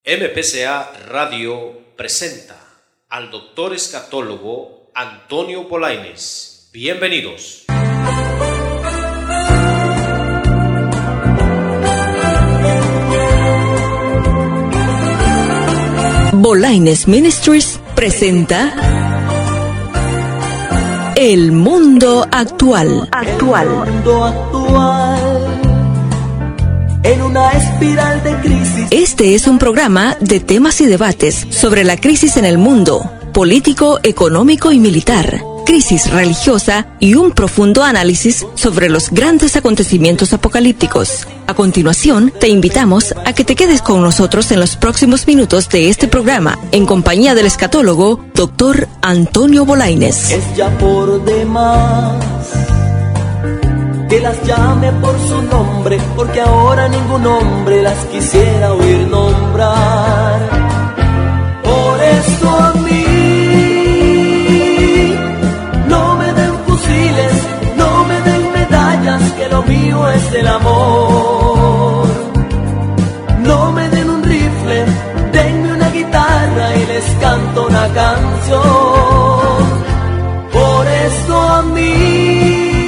MPCA Radio presenta al doctor escatólogo Antonio Polaines. Bienvenidos. Polaines Ministries presenta El Mundo Actual. El mundo actual, en una espiral de crisis. Este es un programa de temas y debates sobre la crisis en el mundo, político, económico y militar, crisis religiosa y un profundo análisis sobre los grandes acontecimientos apocalípticos. A continuación, te invitamos a que te quedes con nosotros en los próximos minutos de este programa, en compañía del escatólogo Dr. Antonio Polaines. Es ya por demás que las llame por su nombre, porque ahora ningún hombre las quisiera oír nombrar. Por eso a mí no me den fusiles, no me den medallas, que lo mío es el amor. No me den un rifle, denme una guitarra y les canto una canción. Por eso a mí.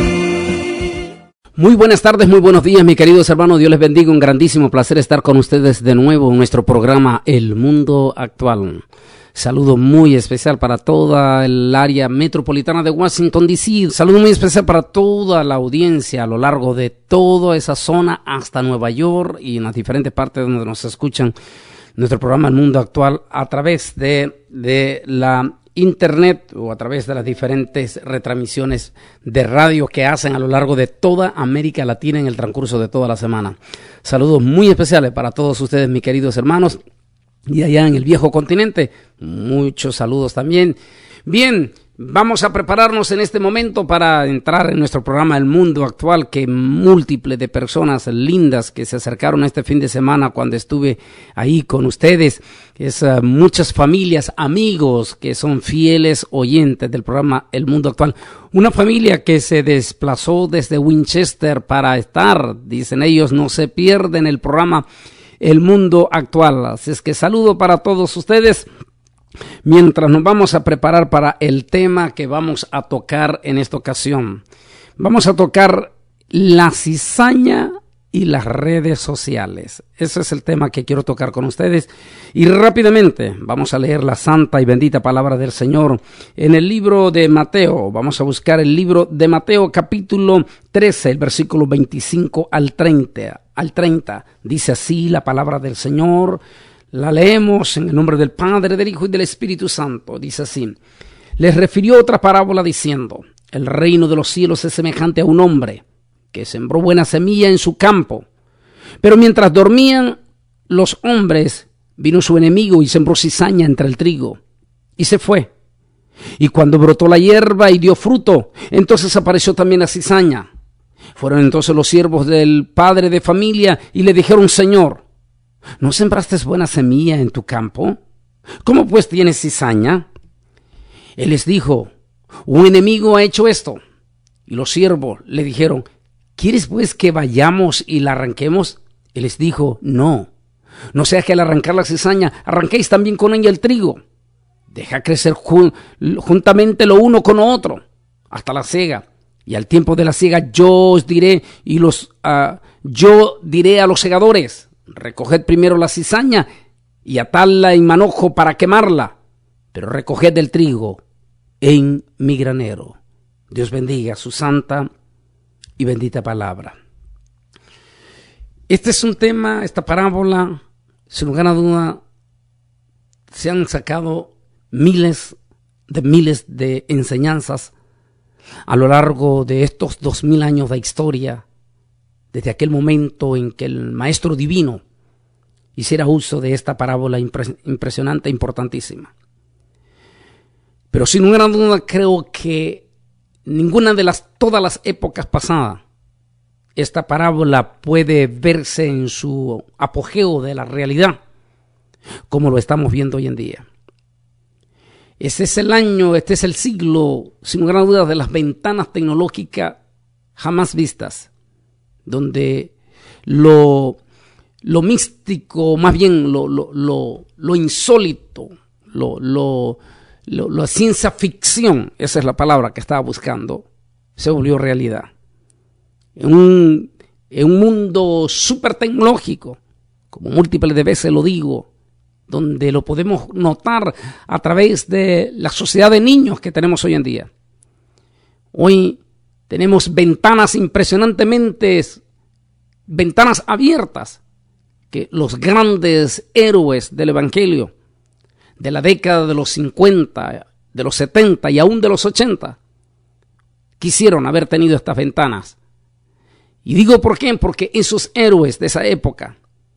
Muy buenas tardes, muy buenos días, mis queridos hermanos. Dios les bendiga. Un grandísimo placer estar con ustedes de nuevo en nuestro programa El Mundo Actual. Saludo muy especial para toda el área metropolitana de Washington, D.C. Saludo muy especial para toda la audiencia a lo largo de toda esa zona hasta Nueva York y en las diferentes partes donde nos escuchan nuestro programa El Mundo Actual a través de la internet o a través de las diferentes retransmisiones de radio que hacen a lo largo de toda América Latina en el transcurso de toda la semana. Saludos muy especiales para todos ustedes, mis queridos hermanos, y allá en el viejo continente, muchos saludos también. Bien, vamos a prepararnos en este momento para entrar en nuestro programa El Mundo Actual, que múltiples de personas lindas que se acercaron este fin de semana cuando estuve ahí con ustedes, muchas familias, amigos que son fieles oyentes del programa El Mundo Actual. Una familia que se desplazó desde Winchester para estar, dicen ellos, no se pierden el programa El Mundo Actual. Así es que saludo para todos ustedes. Mientras nos vamos a preparar para el tema que vamos a tocar en esta ocasión, vamos a tocar la cizaña y las redes sociales. Ese es el tema que quiero tocar con ustedes. Y rápidamente vamos a leer la santa y bendita palabra del Señor en el libro de Mateo. Vamos a buscar el libro de Mateo capítulo 13, el versículo 25 al 30. Dice así la palabra del Señor. La leemos en el nombre del Padre, del Hijo y del Espíritu Santo. Dice así: les refirió otra parábola diciendo: el reino de los cielos es semejante a un hombre que sembró buena semilla en su campo. Pero mientras dormían los hombres, vino su enemigo y sembró cizaña entre el trigo, y se fue. Y cuando brotó la hierba y dio fruto, entonces apareció también la cizaña. Fueron entonces los siervos del padre de familia y le dijeron: Señor, ¿no sembraste buena semilla en tu campo? ¿Cómo pues tienes cizaña? Él les dijo: un enemigo ha hecho esto. Y los siervos le dijeron: ¿quieres pues que vayamos y la arranquemos? Él les dijo: no sea que al arrancar la cizaña arranquéis también con ella el trigo. Deja crecer juntamente lo uno con lo otro hasta la siega. Y al tiempo de la siega yo diré a los segadores: recoged primero la cizaña y atadla en manojo para quemarla, pero recoged el trigo en mi granero. Dios bendiga su santa y bendita palabra. Este es un tema, esta parábola, sin lugar a duda, se han sacado miles de enseñanzas a lo largo de estos 2000 años de historia, desde aquel momento en que el Maestro Divino hiciera uso de esta parábola impresionante, importantísima. Pero sin ninguna duda creo que ninguna de todas las épocas pasadas, esta parábola puede verse en su apogeo de la realidad, como lo estamos viendo hoy en día. Este es el siglo, sin lugar a dudas, de las ventanas tecnológicas jamás vistas, donde lo lo místico, más bien lo insólito, la ciencia ficción, esa es la palabra que estaba buscando, se volvió realidad. En un mundo súper tecnológico, como múltiples de veces lo digo, donde lo podemos notar a través de la sociedad de niños que tenemos hoy en día. Hoy tenemos ventanas impresionantemente, ventanas abiertas, que los grandes héroes del Evangelio de la década de los 50, de los 70 y aún de los 80 quisieron haber tenido estas ventanas. Y digo por qué, porque esos héroes de esa época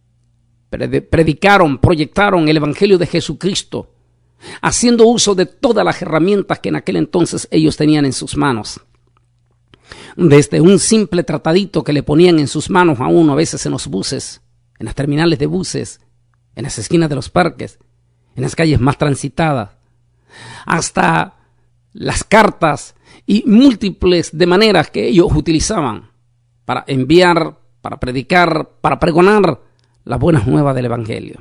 predicaron, proyectaron el Evangelio de Jesucristo, haciendo uso de todas las herramientas que en aquel entonces ellos tenían en sus manos. Desde un simple tratadito que le ponían en sus manos a uno, a veces en los buses, en las terminales de buses, en las esquinas de los parques, en las calles más transitadas, hasta las cartas y múltiples de maneras que ellos utilizaban para enviar, para predicar, para pregonar las buenas nuevas del Evangelio.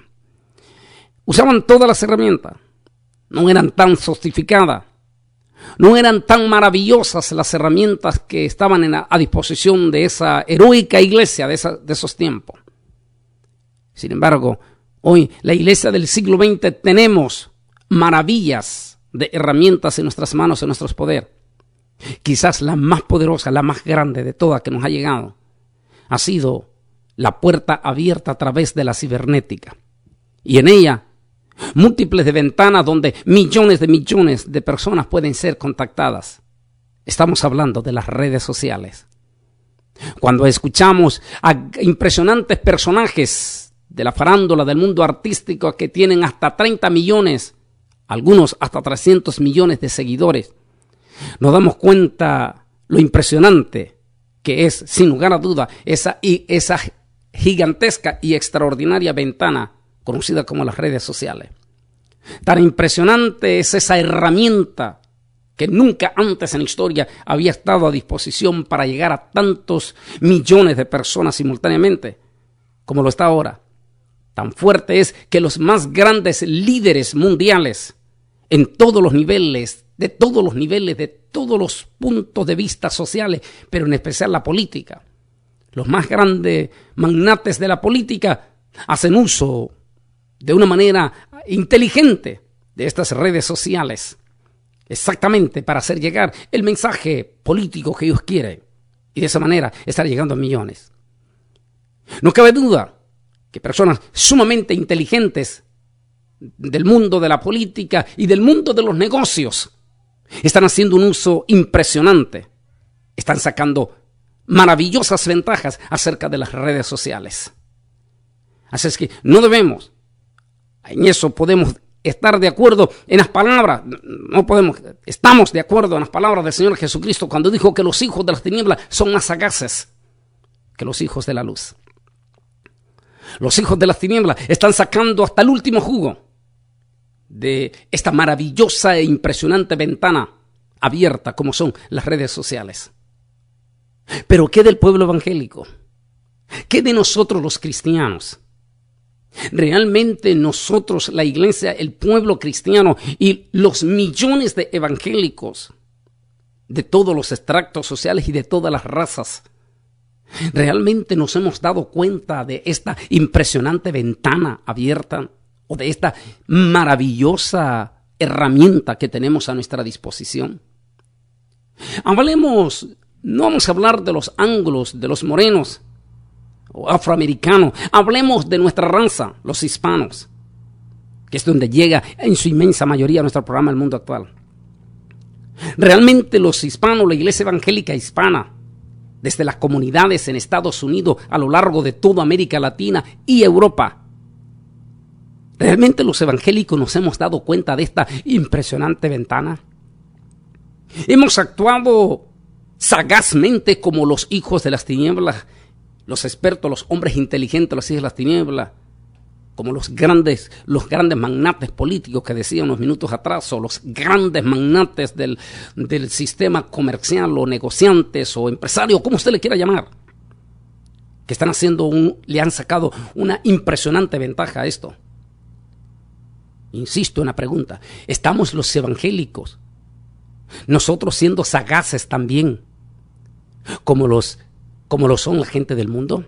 Usaban todas las herramientas, no eran tan sofisticadas, no eran tan maravillosas las herramientas que estaban a disposición de esa heroica iglesia de esos tiempos. Sin embargo, hoy, la iglesia del siglo XX, tenemos maravillas de herramientas en nuestras manos, en nuestros poderes. Quizás la más poderosa, la más grande de todas que nos ha llegado, ha sido la puerta abierta a través de la cibernética. Y en ella, múltiples de ventanas donde millones de personas pueden ser contactadas. Estamos hablando de las redes sociales. Cuando escuchamos a impresionantes personajes de la farándula, del mundo artístico, que tienen hasta 30 millones, algunos hasta 300 millones de seguidores, nos damos cuenta lo impresionante que es, sin lugar a duda, esa gigantesca y extraordinaria ventana conocida como las redes sociales. Tan impresionante es esa herramienta que nunca antes en la historia había estado a disposición para llegar a tantos millones de personas simultáneamente como lo está ahora. Tan fuerte es que los más grandes líderes mundiales, en todos los niveles, de todos los puntos de vista sociales, pero en especial la política, los más grandes magnates de la política hacen uso de una manera inteligente de estas redes sociales, exactamente para hacer llegar el mensaje político que ellos quieren, y de esa manera estar llegando a millones. No cabe duda que personas sumamente inteligentes del mundo de la política y del mundo de los negocios están haciendo un uso impresionante, están sacando maravillosas ventajas acerca de las redes sociales. Así es que no debemos, en eso podemos estar de acuerdo en las palabras, estamos de acuerdo en las palabras del Señor Jesucristo cuando dijo que los hijos de las tinieblas son más sagaces que los hijos de la luz. Los hijos de las tinieblas están sacando hasta el último jugo de esta maravillosa e impresionante ventana abierta como son las redes sociales. Pero ¿qué del pueblo evangélico? ¿Qué de nosotros los cristianos? Realmente nosotros, la iglesia, el pueblo cristiano y los millones de evangélicos de todos los extractos sociales y de todas las razas, ¿realmente nos hemos dado cuenta de esta impresionante ventana abierta o de esta maravillosa herramienta que tenemos a nuestra disposición? Hablemos, no vamos a hablar de los anglos, de los morenos o afroamericanos, hablemos de nuestra raza, los hispanos, que es donde llega en su inmensa mayoría nuestro programa El Mundo Actual. Realmente los hispanos, la iglesia evangélica hispana, desde las comunidades en Estados Unidos, a lo largo de toda América Latina y Europa, ¿realmente los evangélicos nos hemos dado cuenta de esta impresionante ventana? Hemos actuado sagazmente como los hijos de las tinieblas, los expertos, los hombres inteligentes, los hijos de las tinieblas, como los grandes magnates políticos que decía unos minutos atrás, o los grandes magnates del sistema comercial, o negociantes, o empresarios, como usted le quiera llamar. que le han sacado una impresionante ventaja a esto. Insisto en la pregunta, ¿estamos los evangélicos, nosotros siendo sagaces también, como lo son la gente del mundo?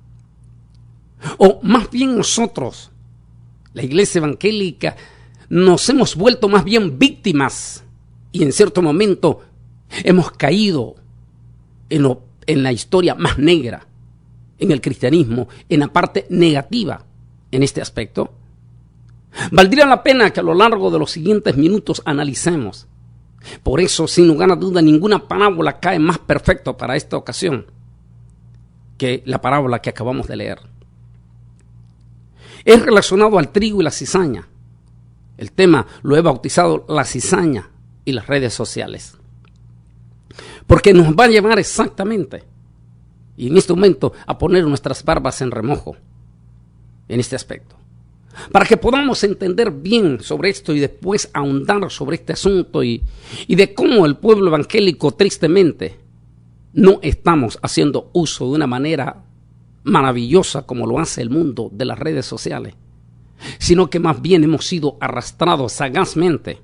O más bien nosotros, la iglesia evangélica, nos hemos vuelto más bien víctimas y en cierto momento hemos caído en la historia más negra, en el cristianismo, en la parte negativa en este aspecto. Valdría la pena que a lo largo de los siguientes minutos analicemos. Por eso, sin lugar a duda, ninguna parábola cae más perfecta para esta ocasión que la parábola que acabamos de leer. Es relacionado al trigo y la cizaña. El tema lo he bautizado la cizaña y las redes sociales. Porque nos va a llevar exactamente, y en este momento, a poner nuestras barbas en remojo en este aspecto. Para que podamos entender bien sobre esto y después ahondar sobre este asunto y de cómo el pueblo evangélico tristemente no estamos haciendo uso de una manera maravillosa como lo hace el mundo de las redes sociales, sino que más bien hemos sido arrastrados sagazmente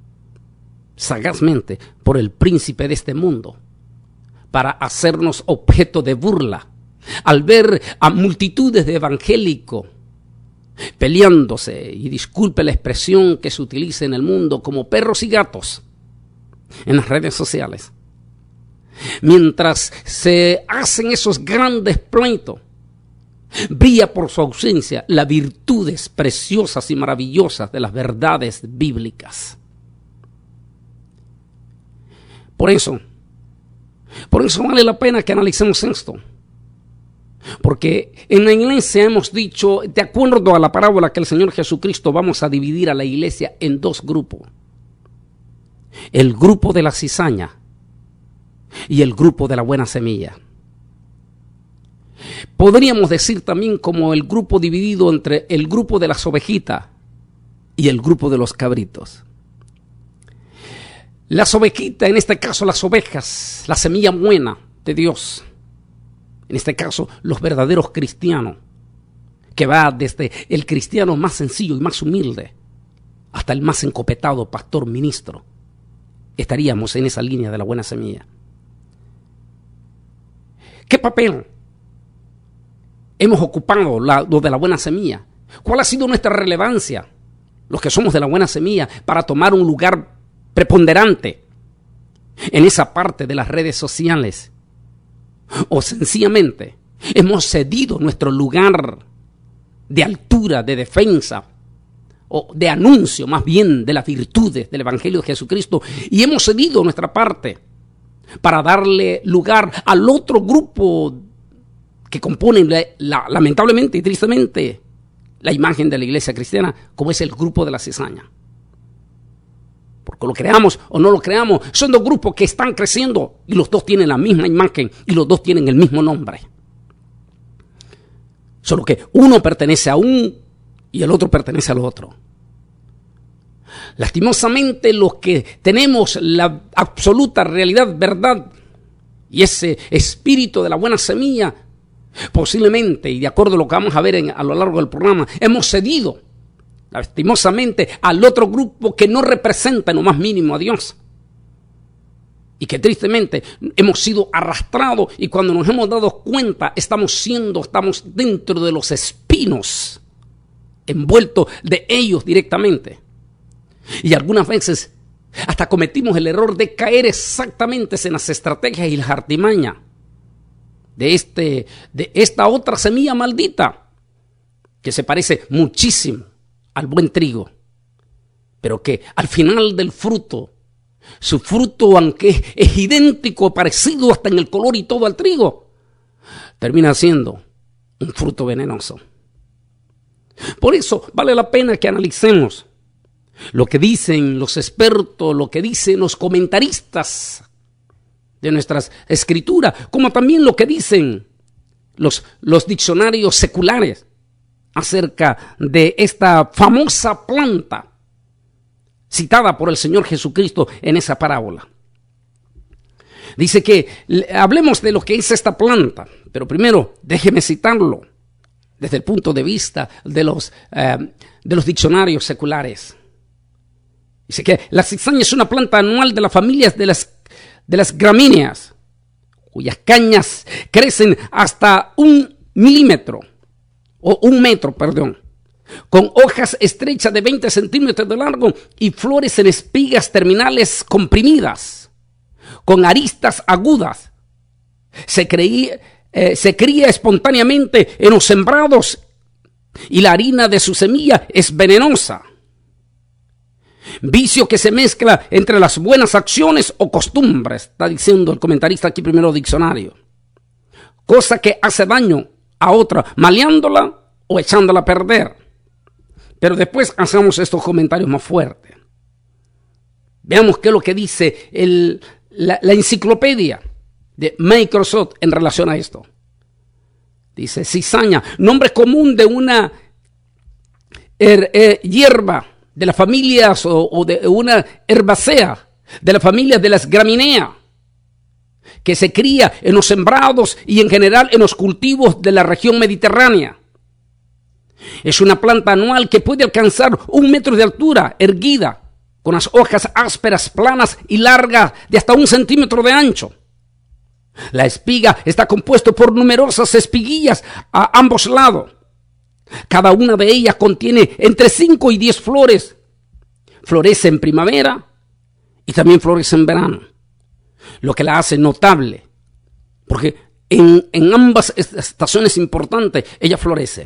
por el príncipe de este mundo para hacernos objeto de burla al ver a multitudes de evangélicos peleándose, y disculpe la expresión que se utiliza en el mundo, como perros y gatos en las redes sociales. Mientras se hacen esos grandes pleitos, brilla por su ausencia las virtudes preciosas y maravillosas de las verdades bíblicas. Por eso vale la pena que analicemos esto. Porque en la iglesia hemos dicho, de acuerdo a la parábola que el Señor Jesucristo, vamos a dividir a la iglesia en dos grupos. El grupo de la cizaña y el grupo de la buena semilla. Podríamos decir también como el grupo dividido entre el grupo de las ovejitas y el grupo de los cabritos. Las ovejitas, en este caso las ovejas, la semilla buena de Dios. En este caso, los verdaderos cristianos, que va desde el cristiano más sencillo y más humilde hasta el más encopetado pastor ministro. Estaríamos en esa línea de la buena semilla. ¿Qué papel hemos ocupado lo de la buena semilla? ¿Cuál ha sido nuestra relevancia, los que somos de la buena semilla, para tomar un lugar preponderante en esa parte de las redes sociales? O sencillamente hemos cedido nuestro lugar de altura, de defensa o de anuncio más bien de las virtudes del Evangelio de Jesucristo, y hemos cedido nuestra parte para darle lugar al otro grupo que componen lamentablemente y tristemente la imagen de la iglesia cristiana, como es el grupo de la cizaña. Porque lo creamos o no lo creamos, son dos grupos que están creciendo y los dos tienen la misma imagen y los dos tienen el mismo nombre. Solo que uno pertenece a un y el otro pertenece al otro. Lastimosamente, los que tenemos la absoluta realidad, verdad y ese espíritu de la buena semilla, posiblemente, y de acuerdo a lo que vamos a ver a lo largo del programa, hemos cedido lastimosamente al otro grupo que no representa en lo más mínimo a Dios. Y que tristemente hemos sido arrastrados, y cuando nos hemos dado cuenta estamos dentro de los espinos, envueltos de ellos directamente. Y algunas veces hasta cometimos el error de caer exactamente en las estrategias y las artimañas de esta otra semilla maldita, que se parece muchísimo al buen trigo, pero que al final del fruto, su fruto, aunque es idéntico, parecido hasta en el color y todo al trigo, termina siendo un fruto venenoso. Por eso vale la pena que analicemos lo que dicen los expertos, lo que dicen los comentaristas de nuestras escrituras, como también lo que dicen los diccionarios seculares acerca de esta famosa planta citada por el Señor Jesucristo en esa parábola. Dice que hablemos de lo que es esta planta, pero primero déjeme citarlo desde el punto de vista de los diccionarios seculares. Dice que la cizaña es una planta anual de las familias de las gramíneas, cuyas cañas crecen hasta 1 metro, con hojas estrechas de 20 centímetros de largo y flores en espigas terminales comprimidas, con aristas agudas. Se cría espontáneamente en los sembrados y la harina de su semilla es venenosa. Vicio que se mezcla entre las buenas acciones o costumbres, está diciendo el comentarista aquí primero diccionario. Cosa que hace daño a otra, maleándola o echándola a perder. Pero después hacemos estos comentarios más fuertes. Veamos qué es lo que dice la enciclopedia de Microsoft en relación a esto. Dice: cizaña, nombre común de una hierba de las familias o de una herbácea de la familia de las gramíneas, que se cría en los sembrados y en general en los cultivos de la región mediterránea. Es una planta anual que puede alcanzar 1 metro de altura, erguida, con las hojas ásperas, planas y largas de hasta 1 centímetro de ancho. La espiga está compuesta por numerosas espiguillas a ambos lados. Cada una de ellas contiene entre 5 y 10 flores. Florece en primavera y también florece en verano, lo que la hace notable, porque en ambas estaciones importantes ella florece.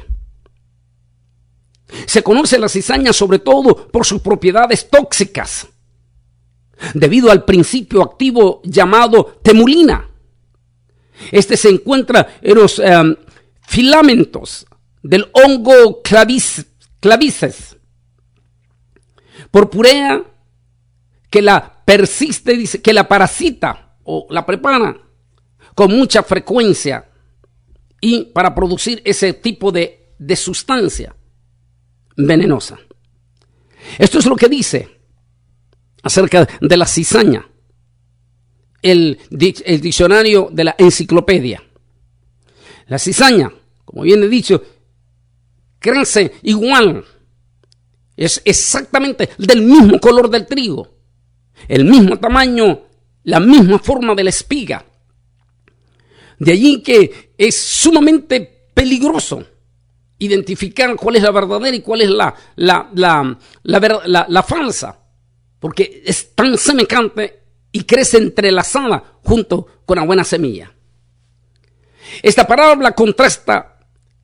Se conoce la cizaña sobre todo por sus propiedades tóxicas, debido al principio activo llamado temulina. Este se encuentra en los filamentos del hongo clavices, purpurea, que la persiste, dice, que la parasita o la prepara con mucha frecuencia y para producir ese tipo de sustancia venenosa. Esto es lo que dice acerca de la cizaña el diccionario de la enciclopedia. La cizaña, como bien he dicho, crece igual, es exactamente del mismo color del trigo, el mismo tamaño, la misma forma de la espiga. De allí que es sumamente peligroso identificar cuál es la verdadera y cuál es la falsa, porque es tan semejante y crece entrelazada junto con la buena semilla. Esta parábola contrasta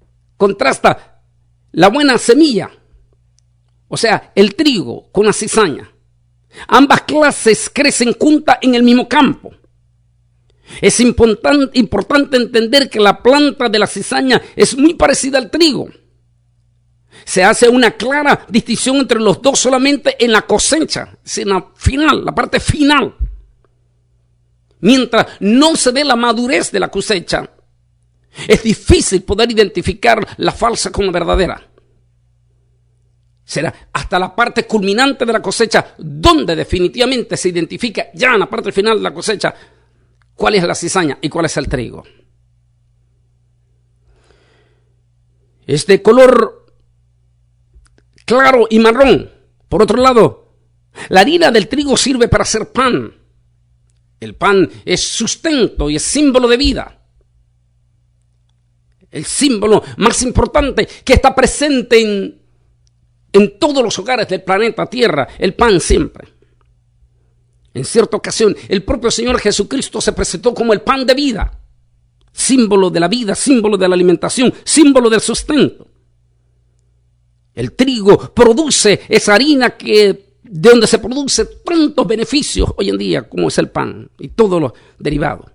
la buena semilla, o sea, el trigo, con la cizaña. Ambas clases crecen juntas en el mismo campo. Es importante entender que la planta de la cizaña es muy parecida al trigo. Se hace una clara distinción entre los dos solamente en la cosecha, en la parte final. Mientras no se ve la madurez de la cosecha, es difícil poder identificar la falsa con la verdadera. Será hasta la parte culminante de la cosecha donde definitivamente se identifica ya en la parte final de la cosecha cuál es la cizaña y cuál es el trigo. Es de color claro y marrón. Por otro lado, la harina del trigo sirve para hacer pan. El pan es sustento y es símbolo de vida. El símbolo más importante que está presente en todos los hogares del planeta Tierra, el pan siempre. En cierta ocasión, el propio Señor Jesucristo se presentó como el pan de vida, símbolo de la vida, símbolo de la alimentación, símbolo del sustento. El trigo produce esa harina de donde se produce tantos beneficios hoy en día como es el pan y todos los derivados.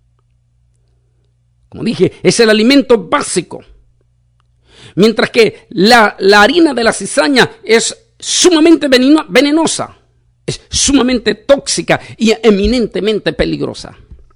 Como dije, es el alimento básico. Mientras que la harina de la cizaña es sumamente venenosa, es sumamente tóxica y eminentemente peligrosa.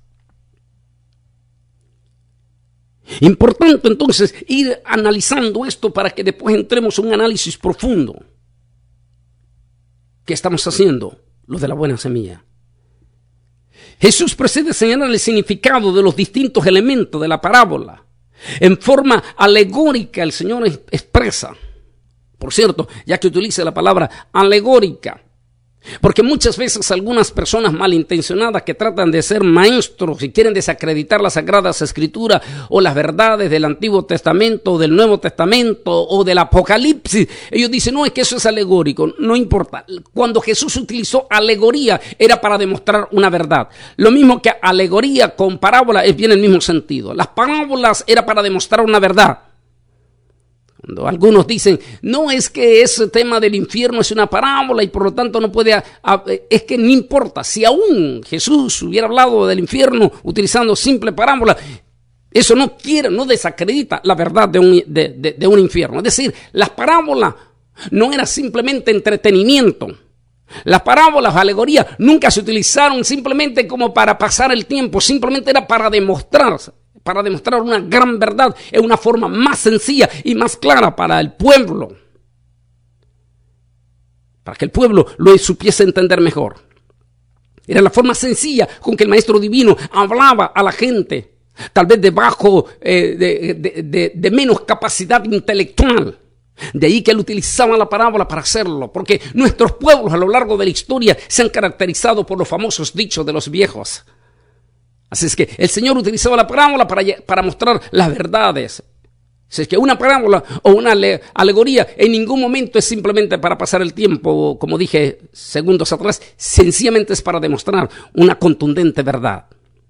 Importante entonces ir analizando esto para que después entremos en un análisis profundo. ¿Qué estamos haciendo? Lo de la buena semilla. Jesús procede a señalar el significado de los distintos elementos de la parábola. En forma alegórica el Señor expresa. Por cierto, ya que utiliza la palabra alegórica, porque muchas veces algunas personas malintencionadas que tratan de ser maestros y quieren desacreditar las Sagradas Escrituras o las verdades del Antiguo Testamento o del Nuevo Testamento o del Apocalipsis, ellos dicen, no, es que eso es alegórico. No importa. Cuando Jesús utilizó alegoría era para demostrar una verdad. Lo mismo que alegoría con parábola viene el mismo sentido. Las parábolas era para demostrar una verdad. Cuando algunos dicen, no, es que ese tema del infierno es una parábola y por lo tanto no puede, es que no importa, si aún Jesús hubiera hablado del infierno utilizando simple parábola, eso no desacredita la verdad de un infierno. Es decir, las parábolas no era simplemente entretenimiento. Las parábolas, alegorías, nunca se utilizaron simplemente como para pasar el tiempo, simplemente era para demostrar una gran verdad en una forma más sencilla y más clara para el pueblo. Para que el pueblo lo supiese entender mejor. Era la forma sencilla con que el Maestro Divino hablaba a la gente, tal vez de menos capacidad intelectual. De ahí que él utilizaba la parábola para hacerlo, porque nuestros pueblos a lo largo de la historia se han caracterizado por los famosos dichos de los viejos. Así es que el Señor utilizaba la parábola para mostrar las verdades. Así es que una parábola o una alegoría en ningún momento es simplemente para pasar el tiempo, como dije segundos atrás, sencillamente es para demostrar una contundente verdad.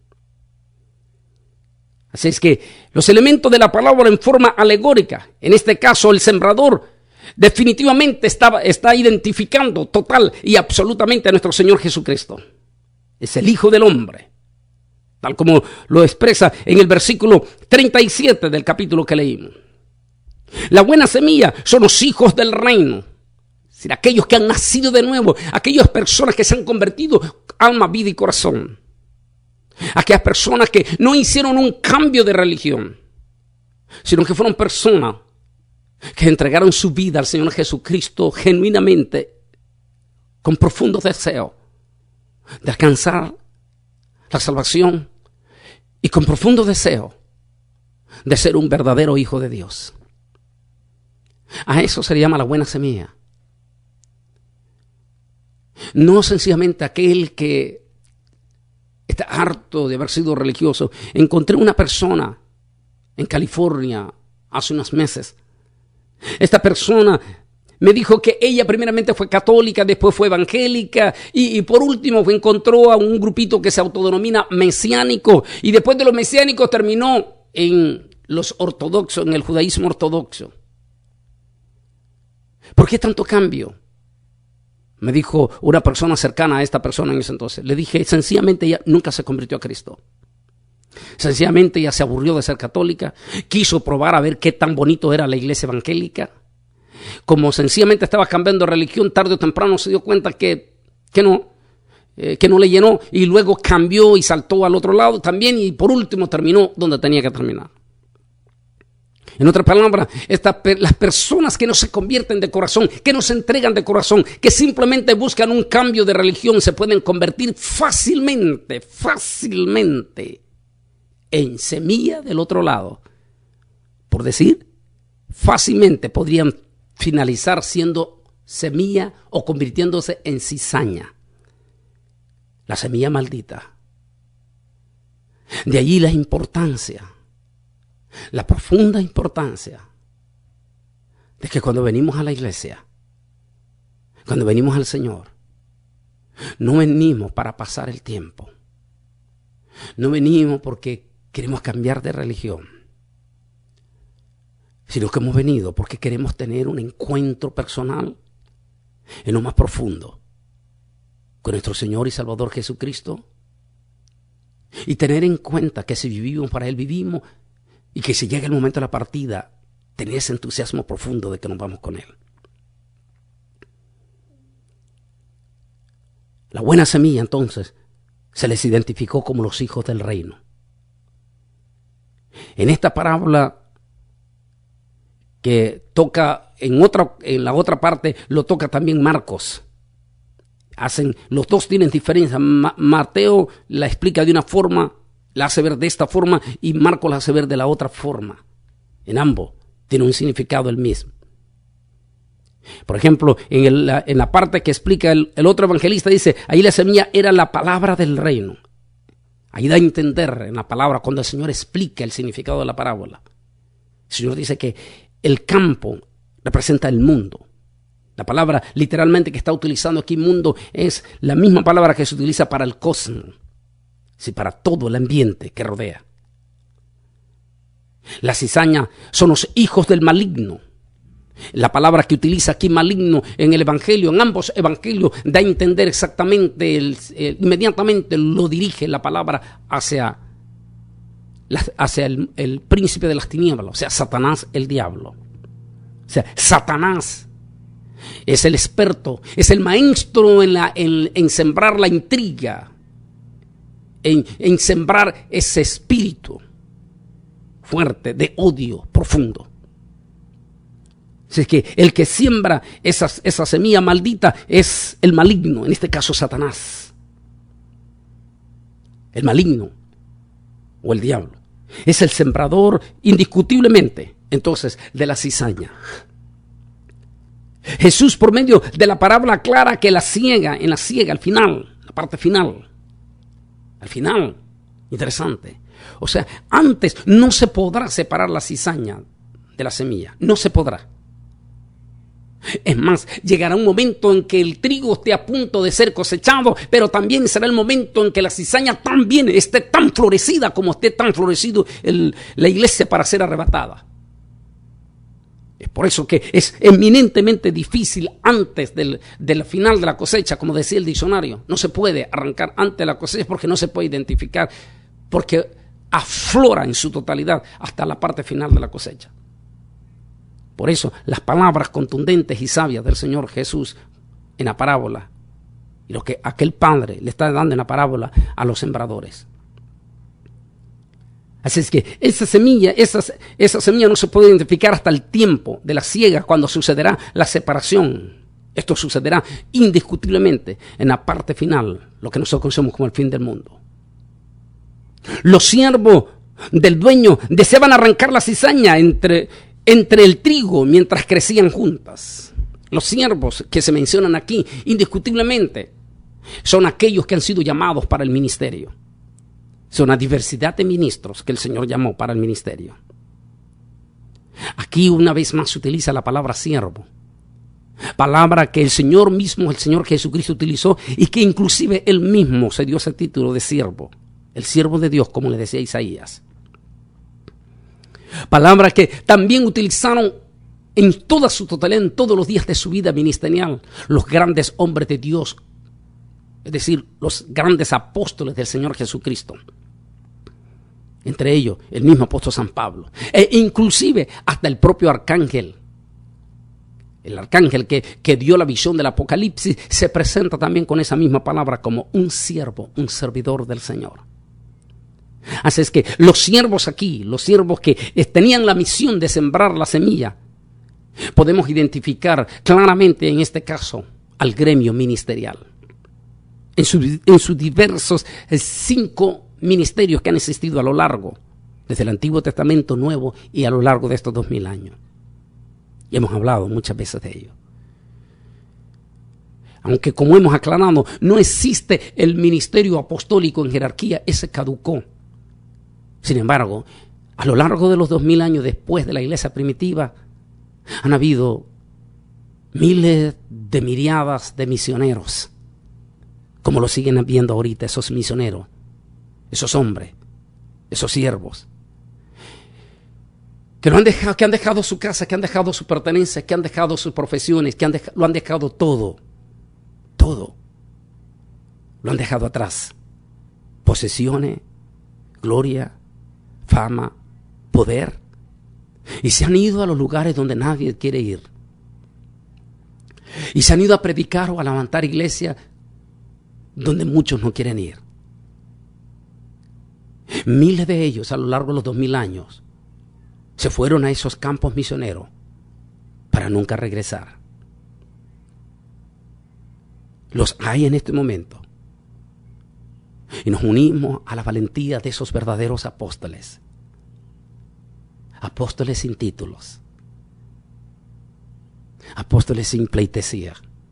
Así es que los elementos de la parábola en forma alegórica, en este caso el sembrador, definitivamente está identificando total y absolutamente a nuestro Señor Jesucristo. Es el Hijo del Hombre. Tal como lo expresa en el versículo 37 del capítulo que leímos. La buena semilla son los hijos del reino. Es decir, aquellos que han nacido de nuevo, aquellas personas que se han convertido alma, vida y corazón. Aquellas personas que no hicieron un cambio de religión, sino que fueron personas que entregaron su vida al Señor Jesucristo genuinamente, con profundo deseo de alcanzar la salvación y con profundo deseo de ser un verdadero hijo de Dios. A eso se le llama la buena semilla. No sencillamente aquel que está harto de haber sido religioso. Encontré una persona en California hace unos meses. Esta persona me dijo que ella primeramente fue católica, después fue evangélica y por último encontró a un grupito que se autodenomina mesiánico y después de los mesiánicos terminó en los ortodoxos, en el judaísmo ortodoxo. ¿Por qué tanto cambio? Me dijo una persona cercana a esta persona en ese entonces. Le dije, sencillamente ella nunca se convirtió a Cristo. Sencillamente ella se aburrió de ser católica, quiso probar a ver qué tan bonito era la iglesia evangélica. Como sencillamente estaba cambiando de religión, tarde o temprano se dio cuenta que no le llenó y luego cambió y saltó al otro lado también y por último terminó donde tenía que terminar. En otras palabras, las personas que no se convierten de corazón, que no se entregan de corazón, que simplemente buscan un cambio de religión, se pueden convertir fácilmente en semilla del otro lado. Por decir, fácilmente podrían finalizar siendo semilla o convirtiéndose en cizaña. La semilla maldita. De allí la importancia. La profunda importancia de que cuando venimos a la iglesia, cuando venimos al Señor, no venimos para pasar el tiempo. No venimos porque queremos cambiar de religión, sino que hemos venido porque queremos tener un encuentro personal en lo más profundo con nuestro Señor y Salvador Jesucristo y tener en cuenta que si vivimos para Él, vivimos. Y que si llega el momento de la partida, tener ese entusiasmo profundo de que nos vamos con Él. La buena semilla, entonces, se les identificó como los hijos del reino. En esta parábola que toca en la otra parte, lo toca también Marcos. Los dos tienen diferencia. Mateo la explica de una forma, la hace ver de esta forma, y Marcos la hace ver de la otra forma. En ambos tiene un significado el mismo. Por ejemplo, en la parte que explica el otro evangelista, dice, ahí la semilla era la palabra del reino. Ahí da a entender en la palabra, cuando el Señor explica el significado de la parábola. El Señor dice que el campo representa el mundo. La palabra literalmente que está utilizando aquí, mundo, es la misma palabra que se utiliza para el cosmos, sí, para todo el ambiente que rodea. La cizaña son los hijos del maligno. La palabra que utiliza aquí, maligno, en el evangelio, en ambos evangelios, da a entender exactamente, inmediatamente lo dirige la palabra hacia el príncipe de las tinieblas, o sea, Satanás, el diablo. O sea, Satanás es el experto, es el maestro en sembrar la intriga, en sembrar ese espíritu fuerte de odio profundo. Así que el que siembra esa semilla maldita es el maligno, en este caso Satanás. El maligno o el diablo es el sembrador indiscutiblemente, entonces, de la cizaña. Jesús, por medio de la parábola, aclara que en la siega, al final, la parte final, al final, interesante. O sea, antes no se podrá separar la cizaña de la semilla, no se podrá. Es más, llegará un momento en que el trigo esté a punto de ser cosechado, pero también será el momento en que la cizaña también esté tan florecida como esté tan florecido la iglesia para ser arrebatada. Es por eso que es eminentemente difícil antes del final de la cosecha, como decía el diccionario. No se puede arrancar antes de la cosecha porque no se puede identificar, porque aflora en su totalidad hasta la parte final de la cosecha. Por eso las palabras contundentes y sabias del Señor Jesús en la parábola y lo que aquel padre le está dando en la parábola a los sembradores. Así es que esa semilla no se puede identificar hasta el tiempo de la siega, cuando sucederá la separación. Esto sucederá indiscutiblemente en la parte final, lo que nosotros conocemos como el fin del mundo. Los siervos del dueño deseaban arrancar la cizaña entre el trigo mientras crecían juntas. Los siervos que se mencionan aquí, indiscutiblemente, son aquellos que han sido llamados para el ministerio. Son una diversidad de ministros que el Señor llamó para el ministerio. Aquí una vez más se utiliza la palabra siervo. Palabra que el Señor mismo, el Señor Jesucristo utilizó y que inclusive Él mismo se dio ese título de siervo. El siervo de Dios, como le decía Isaías. Palabra que también utilizaron en toda su totalidad, en todos los días de su vida ministerial, los grandes hombres de Dios, es decir, los grandes apóstoles del Señor Jesucristo. Entre ellos, el mismo apóstol San Pablo. E inclusive hasta el propio arcángel. El arcángel que dio la visión del Apocalipsis se presenta también con esa misma palabra como un siervo, un servidor del Señor. Así es que los siervos aquí, los siervos que tenían la misión de sembrar la semilla, podemos identificar claramente en este caso al gremio ministerial. En sus diversos 5 ministerios que han existido a lo largo, desde el Antiguo Testamento, Nuevo y a lo largo de estos 2000 años. Y hemos hablado muchas veces de ello. Aunque, como hemos aclarado, no existe el ministerio apostólico en jerarquía, ese caducó. Sin embargo, a lo largo de los 2000 años después de la iglesia primitiva, han habido miles de miriadas de misioneros, como lo siguen viendo ahorita esos misioneros, esos hombres, esos siervos, que han dejado su casa, que han dejado su pertenencia, que han dejado sus profesiones, lo han dejado todo, lo han dejado atrás. Posesiones, gloria, fama, poder, y se han ido a los lugares donde nadie quiere ir. Y se han ido a predicar o a levantar iglesia donde muchos no quieren ir. Miles de ellos a lo largo de los 2000 años se fueron a esos campos misioneros para nunca regresar. Los hay en este momento. Y nos unimos a la valentía de esos verdaderos apóstoles. Apóstoles sin títulos. Apóstoles sin pleitesía.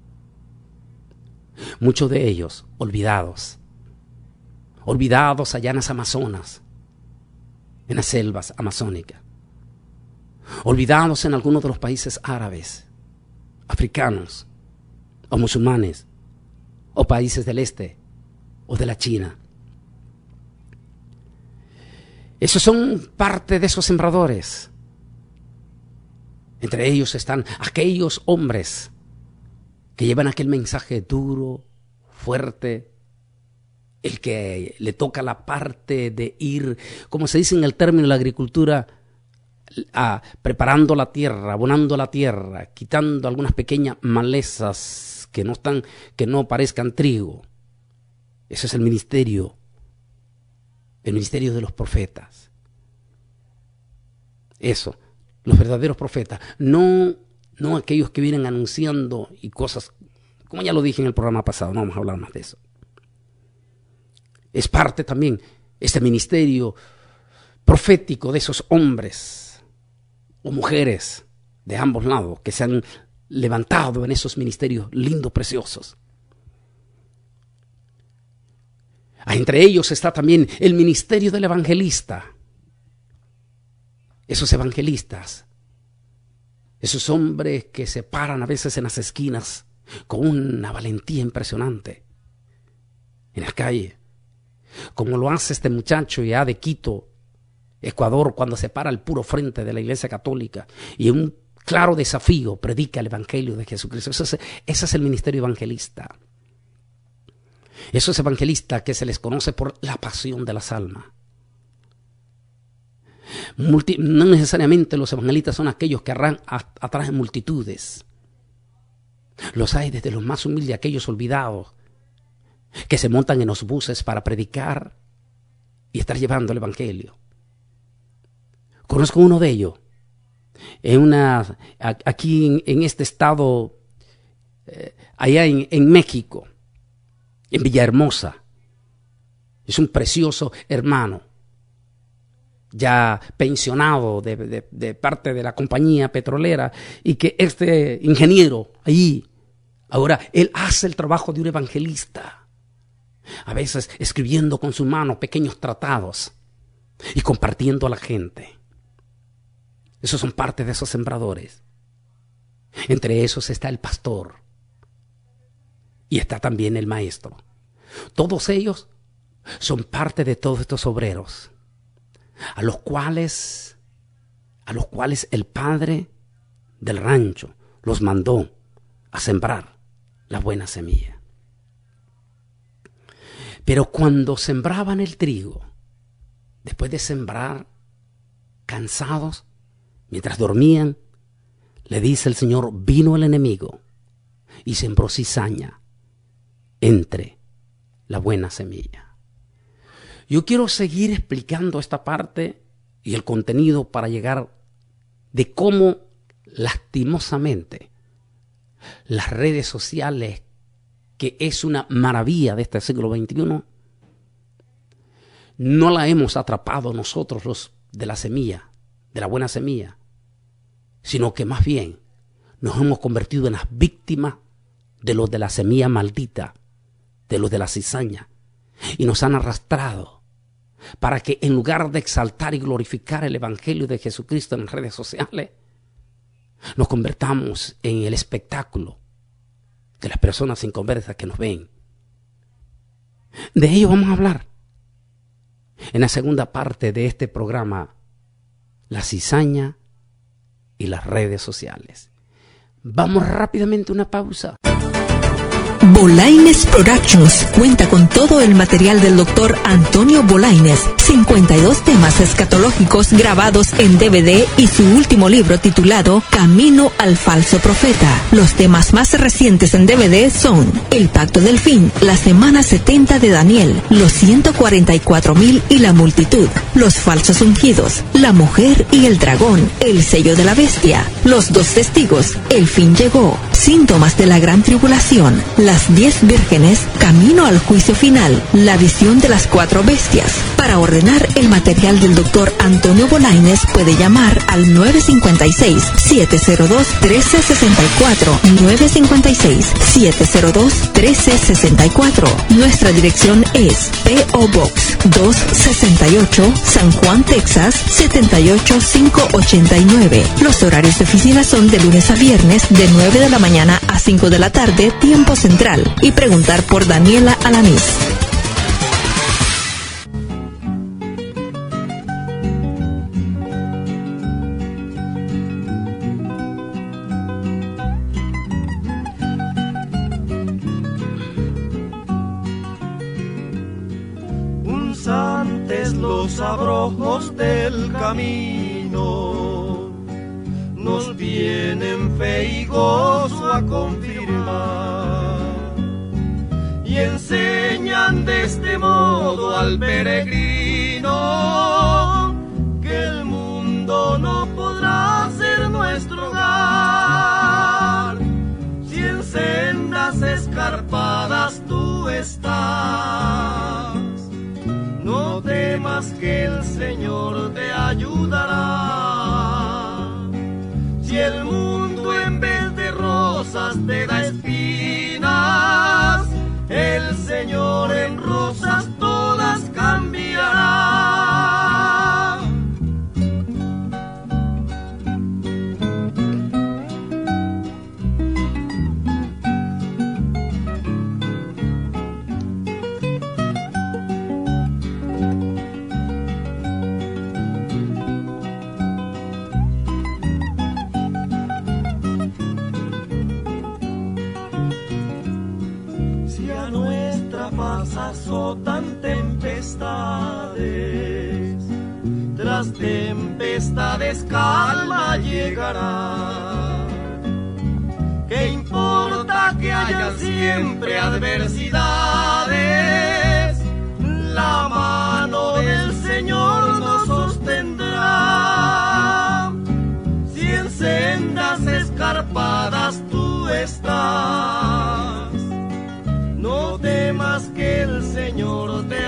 Muchos de ellos olvidados. Olvidados allá en las Amazonas, en las selvas amazónicas. Olvidados en algunos de los países árabes, africanos, o musulmanes, o países del este, o de la China. Esos son parte de esos sembradores. Entre ellos están aquellos hombres que llevan aquel mensaje duro, fuerte, el que le toca la parte de ir, como se dice en el término de la agricultura, preparando la tierra, abonando la tierra, quitando algunas pequeñas malezas que no parezcan trigo. Ese es el ministerio de los profetas. Eso, los verdaderos profetas, no aquellos que vienen anunciando y cosas, como ya lo dije en el programa pasado, no vamos a hablar más de eso. Es parte también este ministerio profético de esos hombres o mujeres de ambos lados que se han levantado en esos ministerios lindos, preciosos. Entre ellos está también el ministerio del evangelista. Esos evangelistas, esos hombres que se paran a veces en las esquinas con una valentía impresionante en la calle, como lo hace este muchacho ya de Quito, Ecuador, cuando se para al puro frente de la Iglesia Católica y en un claro desafío predica el Evangelio de Jesucristo. Ese es el ministerio evangelista. Esos evangelistas que se les conoce por la pasión de las almas. No necesariamente los evangelistas son aquellos que atraen multitudes. Los hay desde los más humildes, aquellos olvidados, que se montan en los buses para predicar y estar llevando el evangelio. Conozco uno de ellos, aquí en este estado, allá en México, en Villahermosa. Es un precioso hermano, ya pensionado de parte de la compañía petrolera, y que este ingeniero allí, ahora él hace el trabajo de un evangelista, a veces escribiendo con su mano pequeños tratados y compartiendo a la gente. Esos son parte de esos sembradores. Entre esos está el pastor y está también el maestro. Todos ellos son parte de todos estos obreros, a los cuales el padre del rancho los mandó a sembrar la buena semilla. Pero cuando sembraban el trigo, después de sembrar, cansados, mientras dormían, le dice el Señor, vino el enemigo y sembró cizaña entre la buena semilla. Yo quiero seguir explicando esta parte y el contenido para llegar de cómo lastimosamente las redes sociales, que es una maravilla de este siglo XXI, no la hemos atrapado nosotros los de la semilla, de la buena semilla, sino que más bien nos hemos convertido en las víctimas de los de la semilla maldita, de los de la cizaña, y nos han arrastrado para que en lugar de exaltar y glorificar el Evangelio de Jesucristo en las redes sociales, nos convertamos en el espectáculo de las personas inconversas que nos ven. De ello vamos a hablar en la segunda parte de este programa, la cizaña y las redes sociales. Vamos rápidamente a una pausa. Bolaines Productions cuenta con todo el material del doctor Antonio Bolaines, 52 temas escatológicos grabados en DVD y su último libro titulado Camino al Falso Profeta. Los temas más recientes en DVD son El Pacto del Fin, La Semana 70 de Daniel, Los 144,000 y la Multitud, Los Falsos Ungidos, La Mujer y el Dragón, El Sello de la Bestia, Los Dos Testigos, El Fin Llegó, Síntomas de la gran tribulación, las 10 vírgenes, camino al juicio final, la visión de las 4 bestias. Para ordenar el material del Dr. Antonio Bolañes puede llamar al 956-702-1364, 956-702-1364. Nuestra dirección es P.O. Box 268, San Juan, Texas 78589. Los horarios de oficina son de lunes a viernes de 9 de la mañana a 5 de la tarde, tiempo central, y preguntar por Daniela Alanís. Punzantes los abrojos del camino nos vienen fe y gozo a confirmar, y enseñan de este modo al peregrino que el mundo no podrá ser nuestro hogar si en sendas escarpadas tú estás. No temas que el Señor te ayudará. Si el mundo en vez de rosas te da espinas, el Señor en rosas todas cambiará. Azotan tempestades, tras tempestades calma llegará. ¿Qué importa que hayan siempre adversidades? La mano del Señor nos sostendrá. Si en sendas escarpadas tú estás, no temas que el Señor te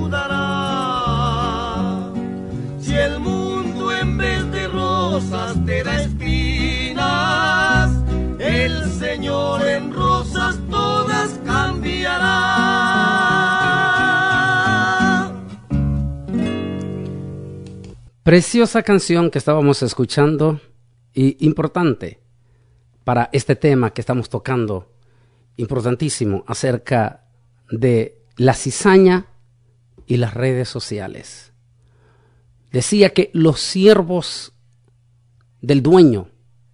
ayudará. Si el mundo en vez de rosas te da espinas, el Señor en rosas todas cambiará. Preciosa canción que estábamos escuchando y importante para este tema que estamos tocando. Importantísimo acerca de la cizaña y las redes sociales. Decía que los siervos del dueño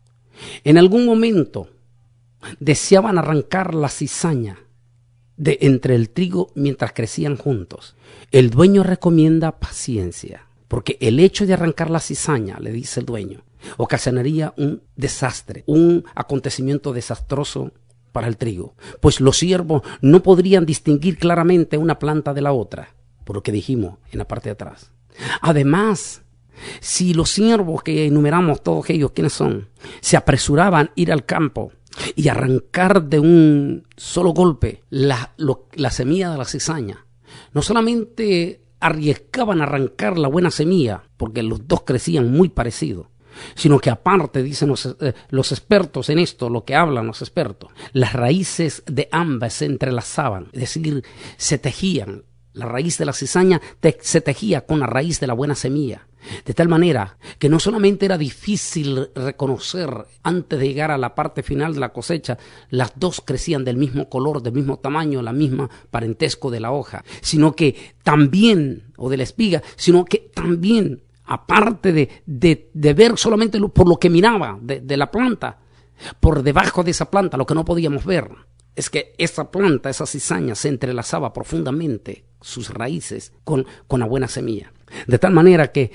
en algún momento deseaban arrancar la cizaña de entre el trigo mientras crecían juntos. El dueño recomienda paciencia, porque el hecho de arrancar la cizaña, le dice el dueño, ocasionaría un desastre, un acontecimiento desastroso para el trigo, pues los siervos no podrían distinguir claramente una planta de la otra, por lo que dijimos en la parte de atrás. Además, si los siervos que enumeramos todos ellos, ¿quiénes son?, se apresuraban a ir al campo y arrancar de un solo golpe la semilla de la cizaña, no solamente arriesgaban a arrancar la buena semilla, porque los dos crecían muy parecidos, sino que aparte, dicen los expertos en esto, lo que hablan los expertos, las raíces de ambas se entrelazaban, es decir, se tejían. La raíz de la cizaña se tejía con la raíz de la buena semilla, de tal manera que no solamente era difícil reconocer antes de llegar a la parte final de la cosecha, las dos crecían del mismo color, del mismo tamaño, la misma parentesco de la hoja, sino que también, o de la espiga, sino que también, aparte de ver solamente por lo que miraba de la planta, por debajo de esa planta, lo que no podíamos ver, es que esa planta, esa cizaña, se entrelazaba profundamente sus raíces con la buena semilla. De tal manera que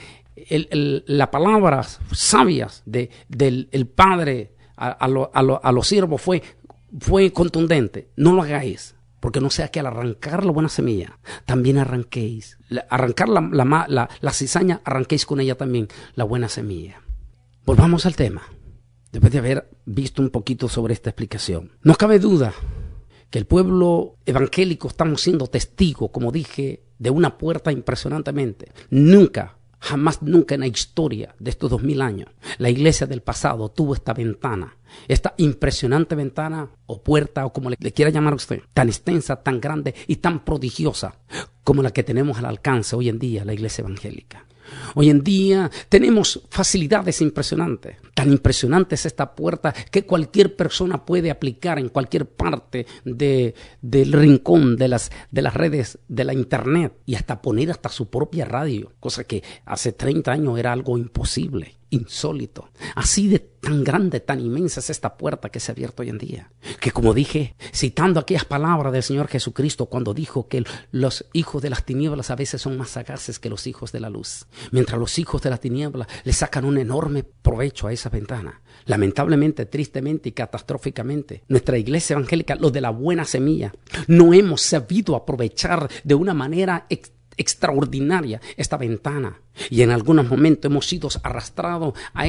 la palabra sabias del Padre a los siervos fue contundente. No lo hagáis, porque no sea que al arrancar la buena semilla, también arranquéis. Arrancar la cizaña, arranquéis con ella también la buena semilla. Volvamos al tema. después de haber visto un poquito sobre esta explicación, no cabe duda que el pueblo evangélico estamos siendo testigos, como dije, de una puerta impresionantemente. Jamás nunca en la historia de estos 2000 años, la iglesia del pasado tuvo esta ventana, esta impresionante ventana o puerta o como le quiera llamar usted, tan extensa, tan grande y tan prodigiosa como la que tenemos al alcance hoy en día la iglesia evangélica. Hoy en día tenemos facilidades impresionantes. Tan impresionante es esta puerta que cualquier persona puede aplicar en cualquier parte del rincón de las redes de la internet y hasta poner hasta su propia radio, cosa que hace 30 años era algo imposible, insólito. Así de tan grande, tan inmensa es esta puerta que se ha abierto hoy en día. Que como dije, citando aquellas palabras del Señor Jesucristo cuando dijo que los hijos de las tinieblas a veces son más sagaces que los hijos de la luz. Mientras los hijos de las tinieblas le sacan un enorme provecho a esa ventana. Lamentablemente, tristemente y catastróficamente, nuestra iglesia evangélica, los de la buena semilla, no hemos sabido aprovechar de una manera extraordinaria esta ventana, y en algunos momentos hemos sido arrastrados a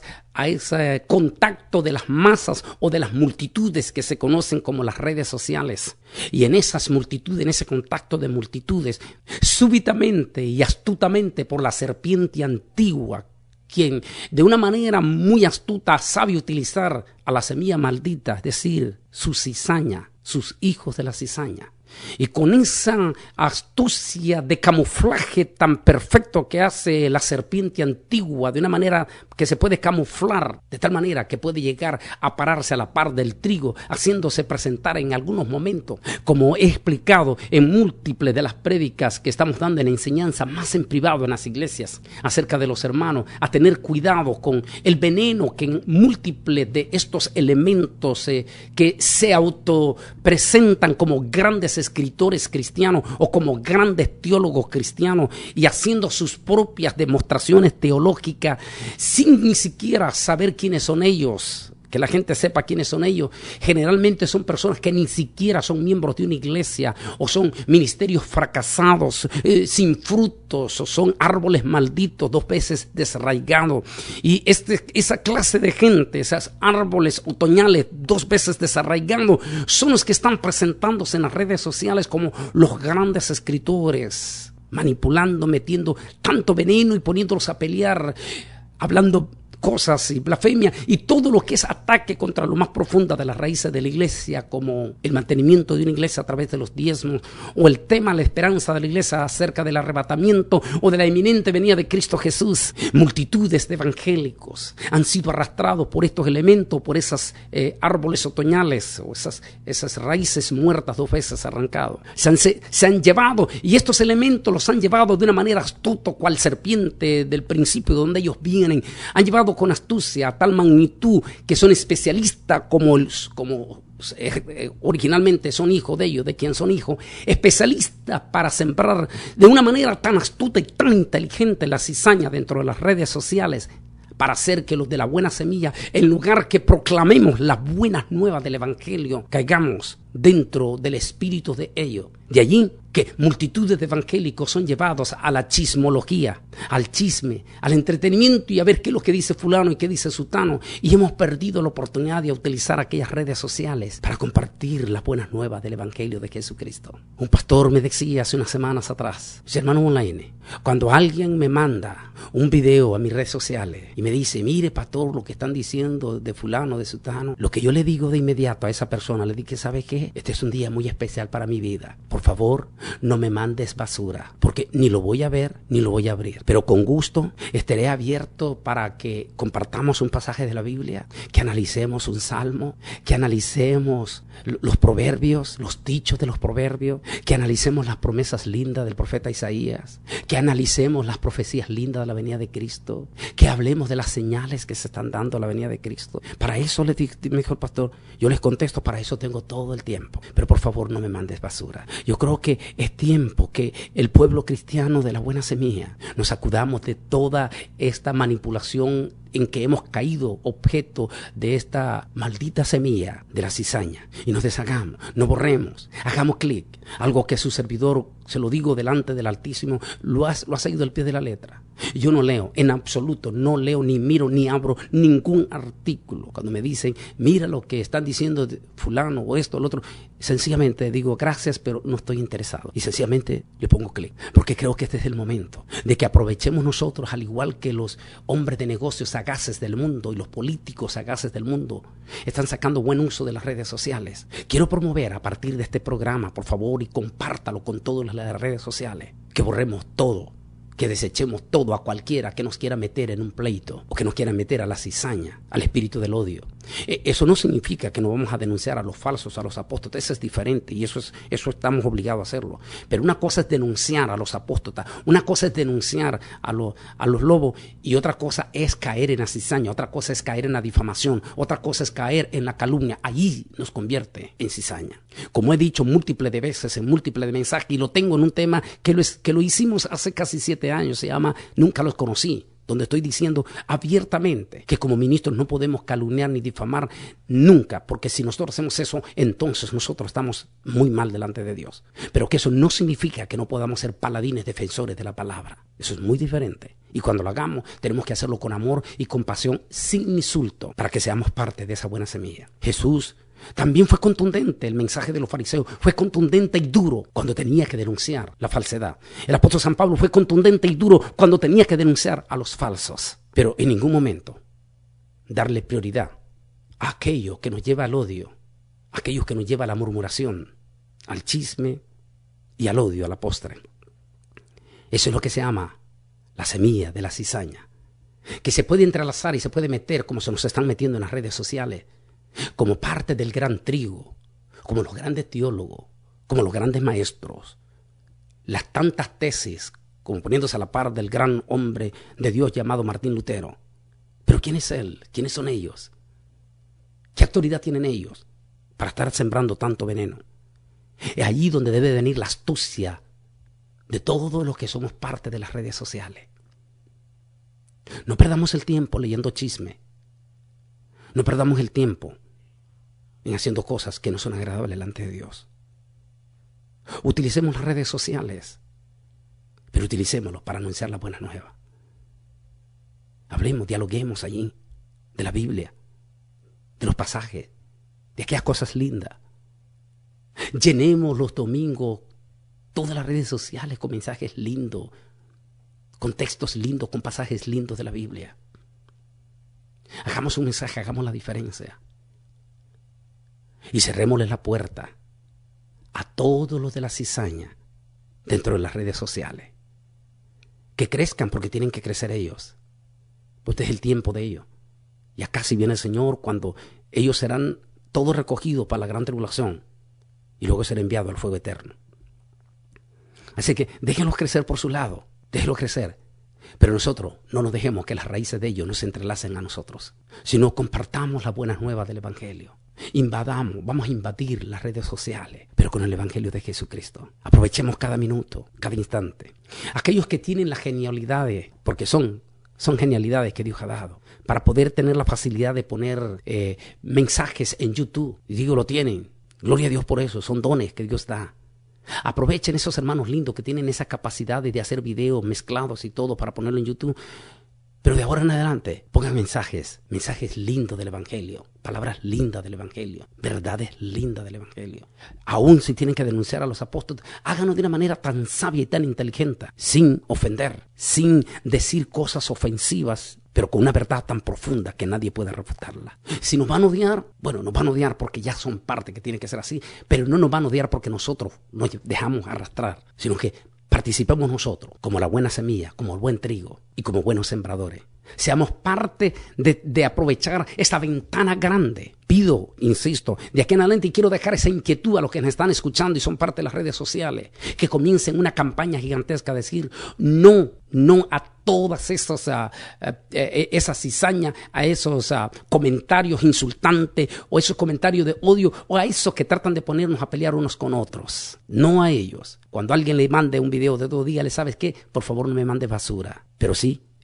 ese contacto de las masas o de las multitudes que se conocen como las redes sociales, y en esas multitudes, en ese contacto de multitudes, súbitamente y astutamente por la serpiente antigua, quien de una manera muy astuta sabe utilizar a la semilla maldita, es decir, su cizaña, sus hijos de la cizaña. Y con esa astucia de camuflaje tan perfecto que hace la serpiente antigua, de una manera que se puede camuflar, de tal manera que puede llegar a pararse a la par del trigo, haciéndose presentar en algunos momentos, como he explicado en múltiples de las prédicas que estamos dando en la enseñanza, más en privado en las iglesias, acerca de los hermanos, a tener cuidado con el veneno que en múltiples de estos elementos que se autopresentan como grandes escritores cristianos o como grandes teólogos cristianos y haciendo sus propias demostraciones teológicas sin ni siquiera saber quiénes son ellos, que la gente sepa quiénes son ellos. Generalmente son personas que ni siquiera son miembros de una iglesia o son ministerios fracasados, sin frutos, o son árboles malditos, 2 veces desarraigados. Y esa clase de gente, esos árboles otoñales 2 veces desarraigados, son los que están presentándose en las redes sociales como los grandes escritores, manipulando, metiendo tanto veneno y poniéndolos a pelear, hablando cosas y blasfemia y todo lo que es ataque contra lo más profundo de las raíces de la iglesia, como el mantenimiento de una iglesia a través de los diezmos, o el tema, la esperanza de la iglesia acerca del arrebatamiento o de la inminente venida de Cristo Jesús. Multitudes de evangélicos han sido arrastrados por estos elementos, por esos árboles otoñales o esas raíces muertas 2 veces arrancadas. Se han llevado, y estos elementos los han llevado de una manera astuta, cual serpiente del principio de donde ellos vienen. Han llevado con astucia a tal magnitud que son especialistas como originalmente son hijos de ellos, de quien son hijos, especialistas para sembrar de una manera tan astuta y tan inteligente la cizaña dentro de las redes sociales, para hacer que los de la buena semilla, en lugar que proclamemos las buenas nuevas del evangelio, caigamos dentro del espíritu de ellos. De allí que multitudes de evangélicos son llevados a la chismología, al chisme, al entretenimiento y a ver qué es lo que dice fulano y qué dice sutano, y hemos perdido la oportunidad de utilizar aquellas redes sociales para compartir las buenas nuevas del evangelio de Jesucristo. Un pastor me decía hace unas semanas atrás, hermano online, cuando alguien me manda un video a mis redes sociales y me dice, mire pastor, lo que están diciendo de fulano, de sutano, lo que yo le digo de inmediato a esa persona, le digo, ¿sabe qué? Este es un día muy especial para mi vida. Por favor, no me mandes basura, porque ni lo voy a ver, ni lo voy a abrir. Pero con gusto estaré abierto para que compartamos un pasaje de la Biblia, que analicemos un salmo, que analicemos los proverbios, los dichos de los proverbios, que analicemos las promesas lindas del profeta Isaías, que analicemos las profecías lindas de la venida de Cristo, que hablemos de las señales que se están dando a la venida de Cristo. Para eso me dijo el pastor, yo les contesto, para eso tengo todo el tiempo, pero por favor no me mandes basura. Yo creo que es tiempo que el pueblo cristiano de la buena semilla nos sacudamos de toda esta manipulación en que hemos caído objeto de esta maldita semilla de la cizaña y nos deshagamos, no borremos, hagamos clic, algo que su servidor, se lo digo delante del Altísimo, lo ha seguido al pie de la letra. Yo no leo, en absoluto, no leo, ni miro, ni abro ningún artículo. Cuando me dicen, mira lo que están diciendo de fulano o esto o lo otro, sencillamente digo gracias, pero no estoy interesado. Y sencillamente le pongo clic, porque creo que este es el momento de que aprovechemos nosotros, al igual que los hombres de negocios sagaces del mundo y los políticos sagaces del mundo están sacando buen uso de las redes sociales. Quiero promover a partir de este programa, por favor, y compártalo con todas las redes sociales, que borremos todo, que desechemos todo a cualquiera que nos quiera meter en un pleito o que nos quiera meter a la cizaña, al espíritu del odio. Eso no significa que no vamos a denunciar a los falsos, a los apóstatas. Eso es diferente y eso estamos obligados a hacerlo. Pero una cosa es denunciar a los apóstatas, una cosa es denunciar a los lobos y otra cosa es caer en la cizaña, otra cosa es caer en la difamación, otra cosa es caer en la calumnia. Allí nos convierte en cizaña. Como he dicho múltiples de veces en múltiples de mensajes, y lo tengo en un tema que lo hicimos hace casi 7 años, se llama Nunca los conocí, donde estoy diciendo abiertamente que como ministros no podemos calumniar ni difamar nunca, porque si nosotros hacemos eso, entonces nosotros estamos muy mal delante de Dios. Pero que eso no significa que no podamos ser paladines defensores de la palabra. Eso es muy diferente. Y cuando lo hagamos, tenemos que hacerlo con amor y compasión, sin insulto, para que seamos parte de esa buena semilla. Jesús también fue contundente. El mensaje de los fariseos fue contundente y duro cuando tenía que denunciar la falsedad. El apóstol San Pablo fue contundente y duro cuando tenía que denunciar a los falsos. Pero en ningún momento darle prioridad a aquello que nos lleva al odio, a aquello que nos lleva a la murmuración, al chisme y al odio a la postre. Eso es lo que se llama la semilla de la cizaña, que se puede entrelazar y se puede meter como se nos están metiendo en las redes sociales, como parte del gran trigo, como los grandes teólogos, como los grandes maestros, las tantas tesis, como poniéndose a la par del gran hombre de Dios llamado Martín Lutero. Pero ¿quién es él? ¿Quiénes son ellos? ¿Qué autoridad tienen ellos para estar sembrando tanto veneno? Es allí donde debe venir la astucia de todos los que somos parte de las redes sociales. No perdamos el tiempo leyendo chisme. No perdamos el tiempo en haciendo cosas que no son agradables delante de Dios. Utilicemos las redes sociales, pero utilicémoslos para anunciar la buena nueva. Hablemos, dialoguemos allí de la Biblia, de los pasajes, de aquellas cosas lindas. Llenemos los domingos todas las redes sociales con mensajes lindos, con textos lindos, con pasajes lindos de la Biblia. Hagamos un mensaje, hagamos la diferencia. Y cerrémosle la puerta a todos los de la cizaña dentro de las redes sociales. Que crezcan porque tienen que crecer ellos. Pues este es el tiempo de ellos. Ya casi viene el Señor cuando ellos serán todos recogidos para la gran tribulación y luego serán enviados al fuego eterno. Así que déjenlos crecer por su lado, déjenlos crecer. Pero nosotros no nos dejemos que las raíces de ellos nos entrelacen a nosotros, sino compartamos las buenas nuevas del Evangelio. Vamos a invadir las redes sociales, pero con el Evangelio de Jesucristo. Aprovechemos cada minuto, cada instante. Aquellos que tienen las genialidades, porque son genialidades que Dios ha dado, para poder tener la facilidad de poner mensajes en YouTube. Y digo, lo tienen. Gloria a Dios por eso, son dones que Dios da. Aprovechen esos hermanos lindos que tienen esa capacidad de hacer videos mezclados y todo para ponerlo en YouTube. Pero de ahora en adelante pongan mensajes lindos del Evangelio, palabras lindas del Evangelio, verdades lindas del Evangelio. Aún si tienen que denunciar a los apóstoles, háganlo de una manera tan sabia y tan inteligente, sin ofender, sin decir cosas ofensivas, pero con una verdad tan profunda que nadie puede refutarla. Si nos van a odiar, bueno, nos van a odiar porque ya son parte, que tiene que ser así, pero no nos van a odiar porque nosotros nos dejamos arrastrar, sino que participemos nosotros como la buena semilla, como el buen trigo y como buenos sembradores. Seamos parte de aprovechar esta ventana grande. Pido, insisto, de aquí en adelante, y quiero dejar esa inquietud a los que nos están escuchando y son parte de las redes sociales, que comiencen una campaña gigantesca a decir no a todas esa cizaña, a esos comentarios insultantes o esos comentarios de odio o a esos que tratan de ponernos a pelear unos con otros. No a ellos. Cuando alguien le mande un video de 2 días, ¿le sabes qué? Por favor, no me mande basura. Pero sí,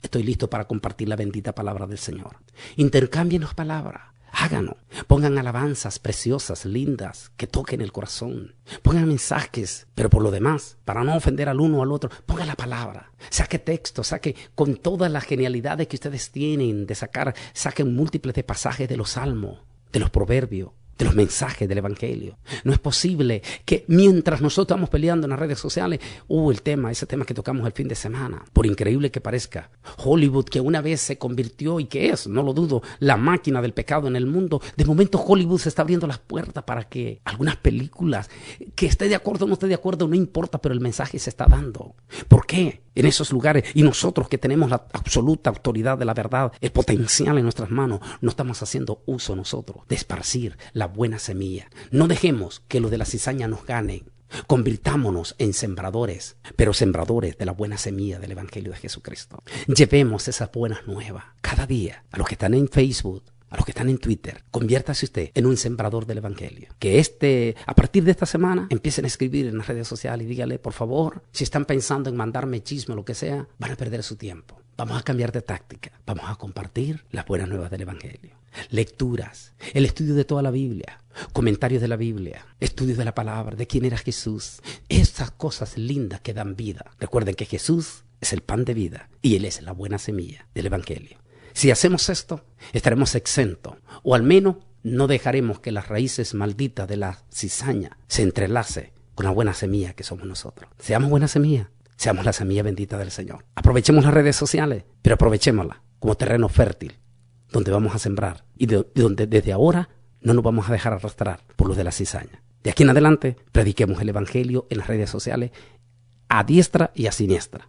Estoy listo para compartir la bendita palabra del Señor. Intercámbienos palabras. Háganlo. Pongan alabanzas preciosas, lindas, que toquen el corazón. Pongan mensajes, pero por lo demás, para no ofender al uno o al otro, pongan la palabra. Saque texto, saque con todas las genialidades que ustedes tienen de sacar, saquen múltiples de pasajes de los salmos, de los proverbios, de los mensajes del evangelio. No es posible que mientras nosotros estamos peleando en las redes sociales, ese tema que tocamos el fin de semana, por increíble que parezca, Hollywood, que una vez se convirtió y que es, no lo dudo, la máquina del pecado en el mundo, de momento Hollywood se está abriendo las puertas para que algunas películas, que esté de acuerdo o no esté de acuerdo, no importa, pero el mensaje se está dando. ¿Por qué? En esos lugares, y nosotros que tenemos la absoluta autoridad de la verdad, el potencial en nuestras manos, no estamos haciendo uso nosotros de esparcir la buena semilla. No dejemos que los de la cizaña nos ganen. Convirtámonos en sembradores, pero sembradores de la buena semilla del Evangelio de Jesucristo. Llevemos esas buenas nuevas cada día a los que están en Facebook, a los que están en Twitter. Conviértase usted en un sembrador del Evangelio. Que a partir de esta semana, empiecen a escribir en las redes sociales y dígale, por favor, si están pensando en mandarme chisme o lo que sea, van a perder su tiempo. Vamos a cambiar de táctica. Vamos a compartir las buenas nuevas del Evangelio. Lecturas, el estudio de toda la Biblia, comentarios de la Biblia, estudios de la palabra, de quién era Jesús. Esas cosas lindas que dan vida. Recuerden que Jesús es el pan de vida y Él es la buena semilla del Evangelio. Si hacemos esto, estaremos exentos, o al menos no dejaremos que las raíces malditas de la cizaña se entrelace con la buena semilla que somos nosotros. Seamos buena semilla, seamos la semilla bendita del Señor. Aprovechemos las redes sociales, pero aprovechémoslas como terreno fértil, donde vamos a sembrar y donde desde ahora no nos vamos a dejar arrastrar por los de la cizaña. De aquí en adelante, prediquemos el Evangelio en las redes sociales a diestra y a siniestra.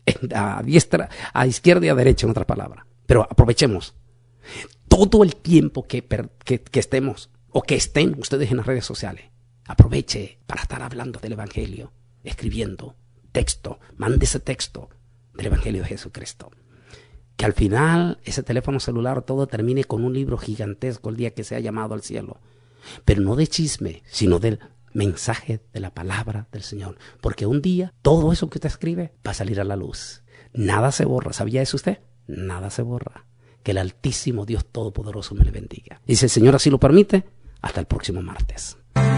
A izquierda y a derecha, en otras palabras. Pero aprovechemos todo el tiempo que estemos o que estén ustedes en las redes sociales. Aproveche para estar hablando del Evangelio, escribiendo texto, mande ese texto del Evangelio de Jesucristo. Que al final ese teléfono celular todo termine con un libro gigantesco el día que sea llamado al cielo. Pero no de chisme, sino del mensaje de la palabra del Señor. Porque un día todo eso que usted escribe va a salir a la luz. Nada se borra. ¿Sabía eso usted? Nada se borra. Que el Altísimo Dios Todopoderoso me le bendiga. Y si el Señor así lo permite, hasta el próximo martes.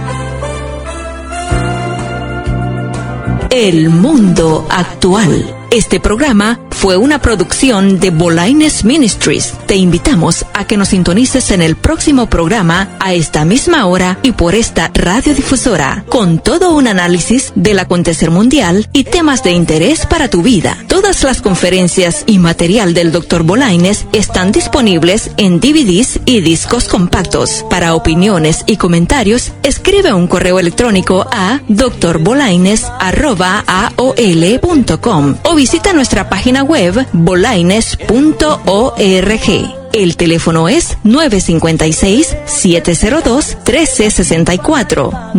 El mundo actual. Este programa fue una producción de Bolaines Ministries. Te invitamos a que nos sintonices en el próximo programa a esta misma hora y por esta radiodifusora, con todo un análisis del acontecer mundial y temas de interés para tu vida. Todas las conferencias y material del Dr. Bolaines están disponibles en DVDs y discos compactos. Para opiniones y comentarios, escribe un correo electrónico a drbolaines@aol.com o visita nuestra página web bolaines.org. El teléfono es 956-702-1364.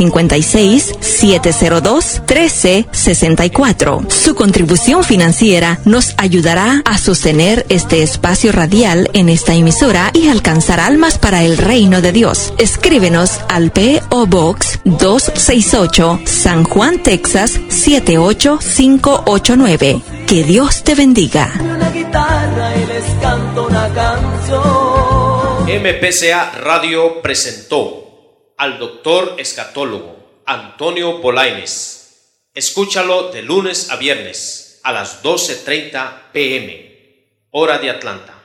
956-702-1364. Su contribución financiera nos ayudará a sostener este espacio radial en esta emisora y alcanzar almas para el reino de Dios. Escríbenos al P.O. Box 268, San Juan, Texas 78589. Que Dios te bendiga. Una guitarra y les canto una canción. MPCA Radio presentó al doctor escatólogo Antonio Bolaines. Escúchalo de lunes a viernes a las 12:30 p.m. hora de Atlanta.